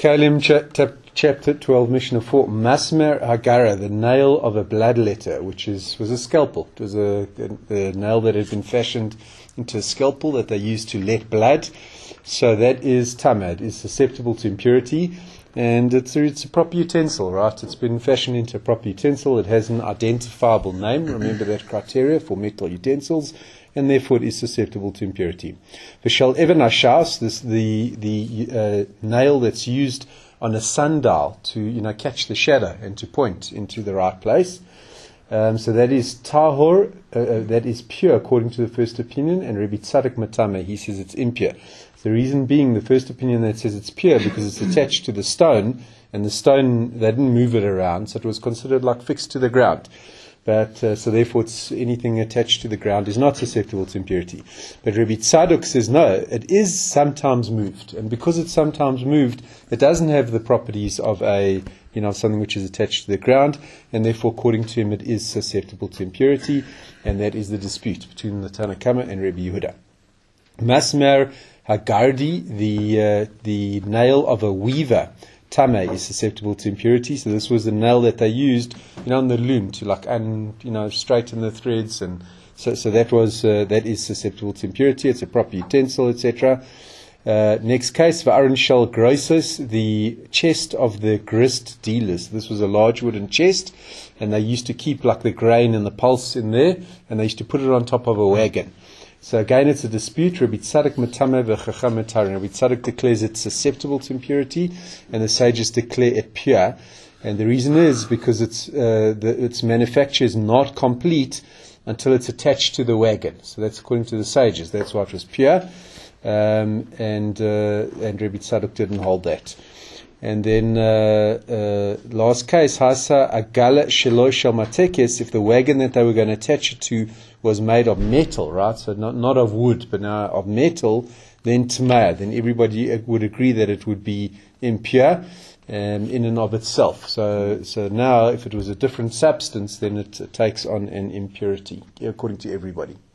Kalim chapter 12, Mishnah 4. Masmer Hagara, the nail of a bloodletter, which was a scalpel. It was a nail that had been fashioned into a scalpel that they used to let blood. So that is tamad, is susceptible to impurity. And it's a proper utensil, right? It's been fashioned into a proper utensil. It has an identifiable name. Remember that criteria for metal utensils. And therefore it is susceptible to impurity. V'shal even hashas, the nail that's used on a sundial to catch the shadow and to point into the right place. So that is tahor, that is pure according to the first opinion. And Rabbi Tzadok Matame, he says it's impure. The reason being, the first opinion that says it's pure because it's attached to the stone, and the stone, they didn't move it around, so it was considered like fixed to the ground. But so therefore, anything attached to the ground is not susceptible to impurity. But Rabbi Tzadok says no, it is sometimes moved, and because it's sometimes moved, it doesn't have the properties of something which is attached to the ground, and therefore, according to him, it is susceptible to impurity, and that is the dispute between the Tanna Kama and Rabbi Yehuda. Masmer Hagardi, the nail of a weaver, Tame, is susceptible to impurity. So this was the nail that they used, on the loom to straighten the threads, and so that is susceptible to impurity. It's a proper utensil, etc. Next case, Va'aron Shal Groisos, the chest of the grist dealers. This was a large wooden chest, and they used to keep the grain and the pulse in there, and they used to put it on top of a wagon. So again, it's a dispute. Rabbi Tzadok Matame v'Chacham Matarin. Rabbi Tzadok declares it susceptible to impurity, and the sages declare it pure. And the reason is because its manufacture is not complete until it's attached to the wagon. So that's according to the sages. That's why it was pure. And Rabbi Tzadok didn't hold that. And then last case, Hasa Agala Shelo Shel Matekes, if the wagon that they were going to attach it to was made of metal, right? So not of wood, but now of metal, then Tamah. Then everybody would agree that it would be impure in and of itself. So now, if it was a different substance, then it takes on an impurity, according to everybody.